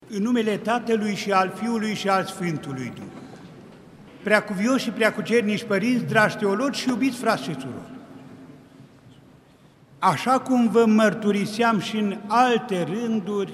În numele Tatălui și al Fiului și al Sfântului Duh. Preacuvioși și preacucernici părinți, dragi teologi și iubiți frați și surori, așa cum vă mărturiseam și în alte rânduri,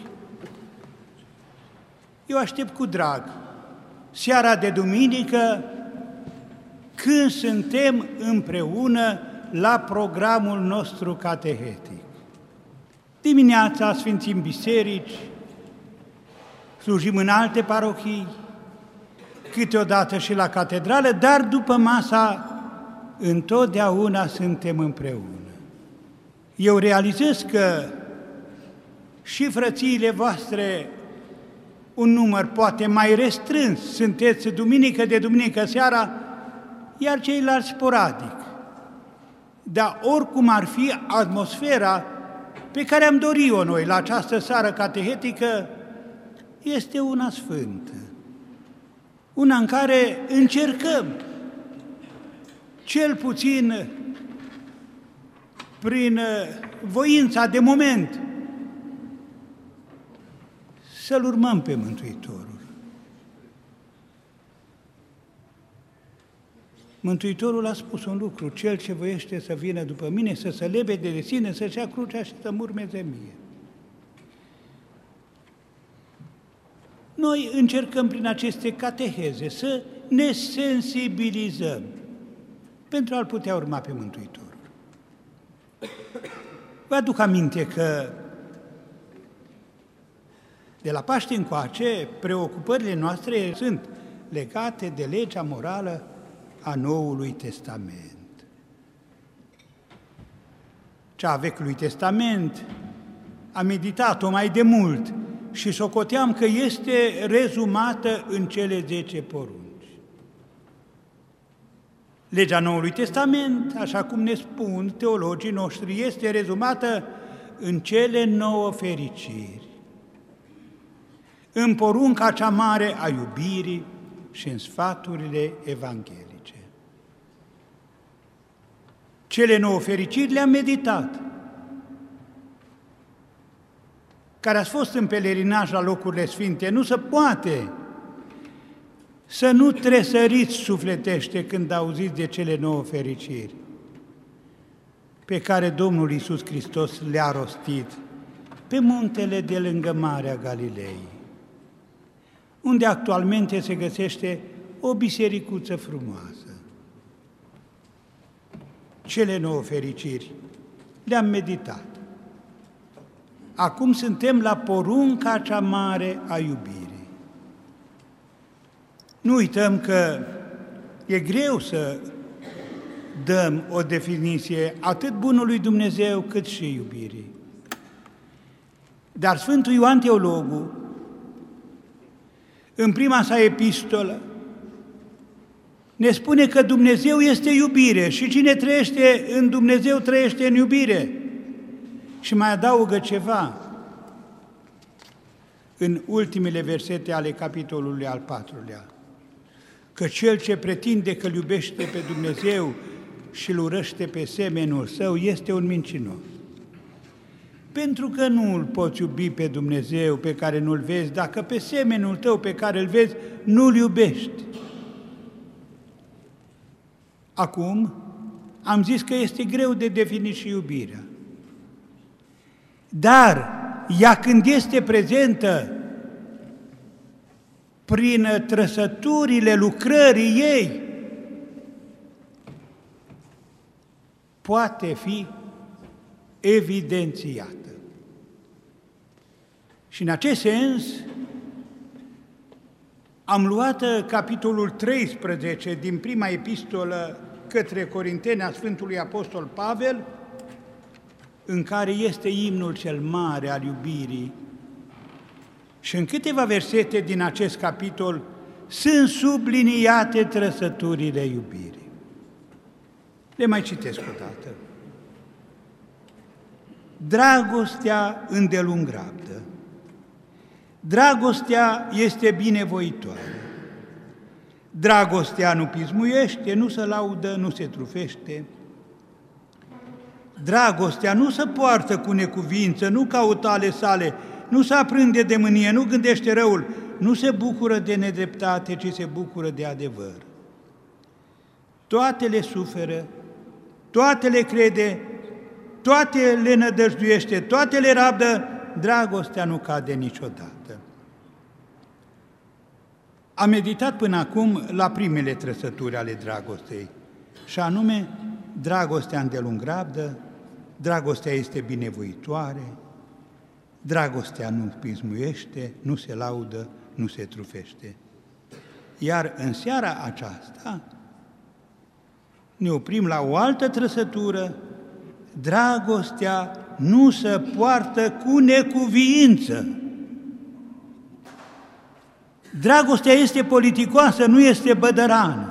eu aștept cu drag seara de duminică, când suntem împreună la programul nostru catehetic. Dimineața sfințim biserici, slujim în alte parohii, câteodată și la catedrală, dar după masa întotdeauna suntem împreună. Eu realizez că și frățiile voastre, un număr poate mai restrâns, sunteți duminică de duminică seara, iar ceilalți sporadic. Dar oricum ar fi atmosfera pe care am dorit-o noi la această seară catehetică, este una sfântă. Una în care încercăm, cel puțin prin voința de moment, să-L urmăm pe Mântuitorul. Mântuitorul a spus un lucru: cel ce voiește să vină după mine, să se lebede de sine, să-și ia crucea și să-mi urmeze mie. Noi încercăm prin aceste cateheze să ne sensibilizăm pentru a-L putea urma pe Mântuitorul. Vă aduc aminte că de la Paște încoace, preocupările noastre sunt legate de legea morală a Noului Testament. Cea a Vechiului Testament am meditat-o mai de mult și socoteam că este rezumată în cele 10 porunci. Legea Noului Testament, așa cum ne spun teologii noștri, este rezumată în cele 9 fericiri, în porunca cea mare a iubirii și în sfaturile evanghelice. Cele 9 fericiri le-am meditat. Care ați fost în pelerinaj la locurile sfinte, nu se poate să nu tresăriți sufletește când auziți de cele 9 fericiri pe care Domnul Iisus Hristos le-a rostit pe muntele de lângă Marea Galilei, unde actualmente se găsește o bisericuță frumoasă. Cele 9 fericiri le-am meditat. Acum suntem la porunca cea mare a iubirii. Nu uităm că e greu să dăm o definiție atât bunului Dumnezeu cât și iubirii. Dar Sfântul Ioan Teologul, în prima sa epistolă, ne spune că Dumnezeu este iubire și cine trăiește în Dumnezeu trăiește în iubire. Și mai adaugă ceva în ultimele versete ale capitolului al 4-lea, că cel ce pretinde că îl iubește pe Dumnezeu și îl urăște pe semenul său este un mincinos. Pentru că nu îl poți iubi pe Dumnezeu pe care nu-l vezi, dacă pe semenul tău pe care îl vezi nu-l iubești. Acum, am zis că este greu de definit și iubirea. Dar ea când este prezentă prin trăsăturile lucrării ei, poate fi evidențiată. Și în acest sens am luat capitolul 13 din prima epistolă către Corinteni a Sfântului Apostol Pavel, în care este imnul cel mare al iubirii. Și în câteva versete din acest capitol sunt subliniate trăsăturile iubirii. Le mai citesc o dată. Dragostea îndelung rabdă. Dragostea este binevoitoare. Dragostea nu pismuiește, nu se laudă, nu se trufește. Dragostea nu se poartă cu necuvință, nu caută ale sale, nu se aprinde de mânie, nu gândește răul, nu se bucură de nedreptate, ci se bucură de adevăr. Toate le suferă, toate le crede, toate le nădăjduiește, toate le rabdă, dragostea nu cade niciodată. Am meditat până acum la primele trăsături ale dragostei, și anume, dragostea îndelung rabdă, dragostea este binevoitoare, dragostea nu pismuiește, nu se laudă, nu se trufește. Iar în seara aceasta ne oprim la o altă trăsătură: dragostea nu se poartă cu necuviință. Dragostea este politicoasă, nu este bădărană.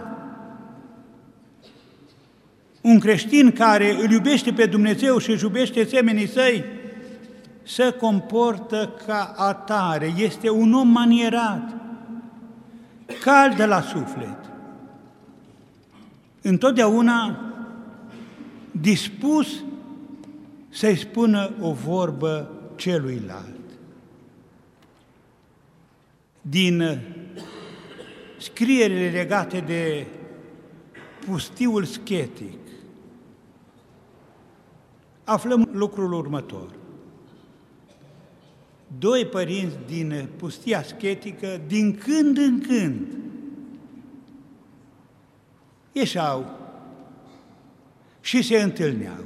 Un creștin care îl iubește pe Dumnezeu și își iubește semenii săi se comportă ca atare, este un om manierat, cald de la suflet, întotdeauna dispus să-i spună o vorbă celuilalt. Din scrierile legate de pustiul schetic, aflăm lucrul următor. Doi părinți din pustia schetică, din când în când, ieșeau și se întâlneau.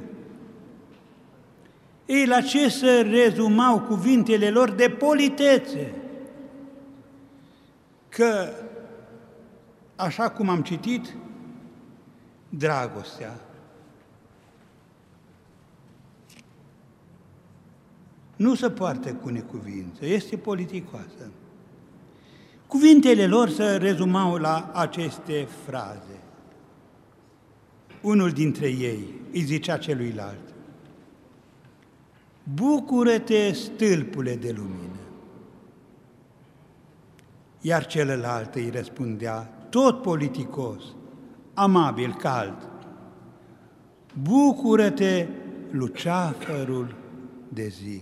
Ei, la ce se rezumau cuvintele lor? De politețe. Că, așa cum am citit, dragostea nu se poartă cu necuvință, este politicoasă. Cuvintele lor se rezumau la aceste fraze. Unul dintre ei îi zicea celuilalt: bucură-te, stâlpule de lumină. Iar celălalt îi răspundea, tot politicos, amabil, cald: bucură-te, luceafărul de zi.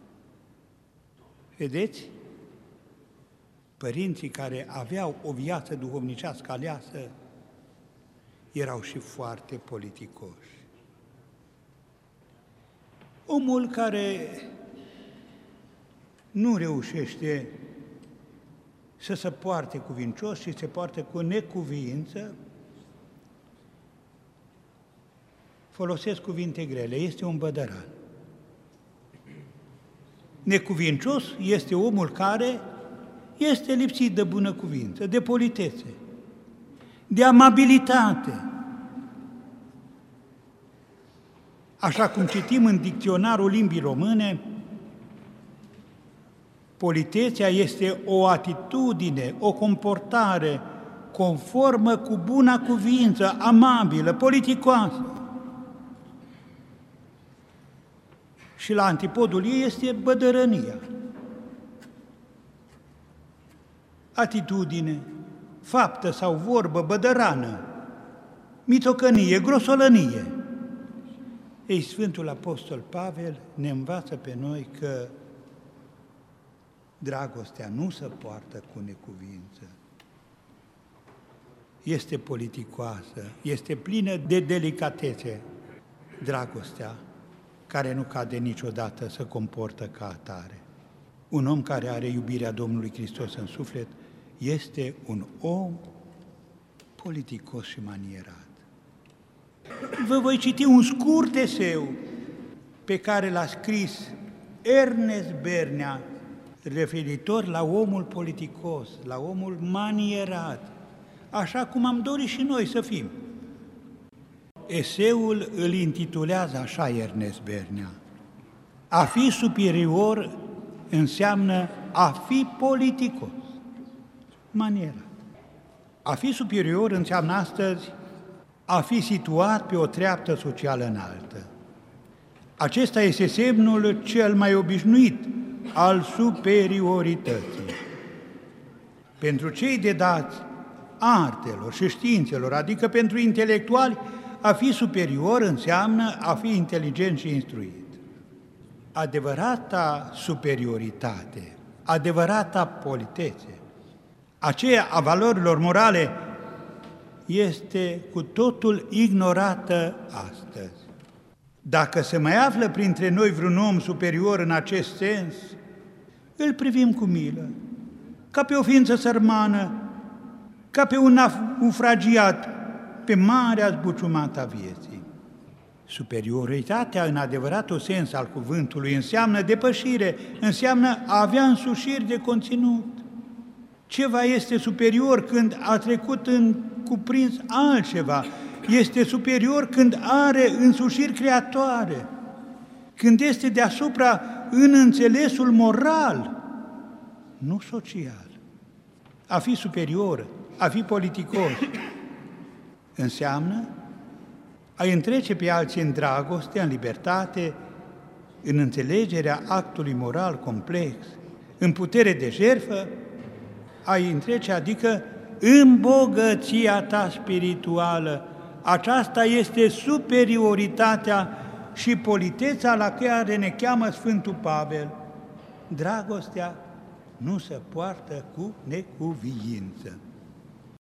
Vedeți? Părinții care aveau o viață duhovnicească aleasă erau și foarte politicoși. Omul care nu reușește să se poarte cuvincios și se poartă cu necuviință, folosesc cuvinte grele, este un bădăran. Necuvincios este omul care este lipsit de bunăcuvință, de politețe, de amabilitate. Așa cum citim în dicționarul limbii române, politețea este o atitudine, o comportare conformă cu buna cuvință, amabilă, politicoasă. Și la antipodul ei este bădărănia. Atitudine, faptă sau vorbă bădărană, mitocănie, grosolănie. Ei, Sfântul Apostol Pavel ne învață pe noi că dragostea nu se poartă cu necuvință. Este politicoasă, este plină de delicatețe. Dragostea care nu cade niciodată se comportă ca atare. Un om care are iubirea Domnului Hristos în suflet este un om politicos și manierat. Vă voi citi un scurt eseu pe care l-a scris Ernest Bernea, referitor la omul politicos, la omul manierat, așa cum am dorit și noi să fim. Eseul îl intitulează așa Ernest Bernea: a fi superior înseamnă a fi politicos, manierat. A fi superior înseamnă astăzi a fi situat pe o treaptă socială înaltă. Acesta este semnul cel mai obișnuit al superiorității. Pentru cei dedați artelor și științelor, adică pentru intelectuali, a fi superior înseamnă a fi inteligent și instruit. adevărata superioritate, adevărata politețe, aceea a valorilor morale, este cu totul ignorată astăzi. Dacă se mai află printre noi vreun om superior în acest sens, îl privim cu milă, ca pe o ființă sărmană, ca pe un naufragiat pe marea zbuciumată a vieții. Superioritatea în adevăratul sens al cuvântului înseamnă depășire, înseamnă a avea însușiri de conținut. Ceva este superior când a trecut în cuprins altceva, este superior când are însușiri creatoare, când este deasupra în înțelesul moral, nu social. A fi superior, a fi politicos, înseamnă a întrece pe alții în dragoste, în libertate, în înțelegerea actului moral complex, în putere de jertfă, a-i întrece, adică în bogăția ta spirituală. Aceasta este superioritatea și politeța la care ne cheamă Sfântul Pavel. Dragostea nu se poartă cu necuviință.